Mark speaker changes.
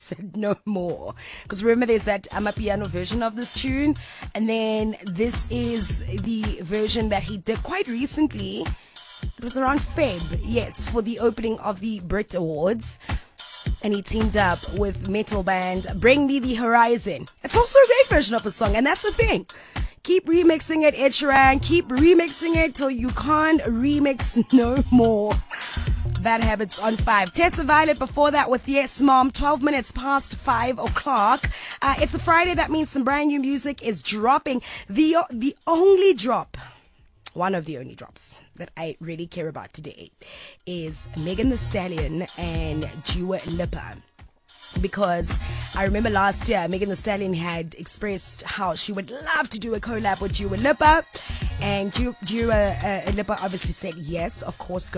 Speaker 1: said no more. Because remember, there's that Amapiano version of this tune, and then this is the version that he did quite recently. It was around Feb, yes, for the opening of the Brit Awards. And he teamed up with metal band Bring Me the Horizon. It's also a great version of the song, and that's the thing. Keep remixing it, Ed Sheeran. Keep remixing it till you can't remix no more. Bad Habits on 5. Tessa Violet before that with Yes Mom, 12 minutes past 5 o'clock. It's a Friday, that means some brand new music is dropping. The only drop, one of the only drops that I really care about today is Megan Thee Stallion and Dua Lipa. Because I remember last year Megan Thee Stallion had expressed how she would love to do a collab with Dua Lipa, and Dua Lipa obviously said yes, of course, go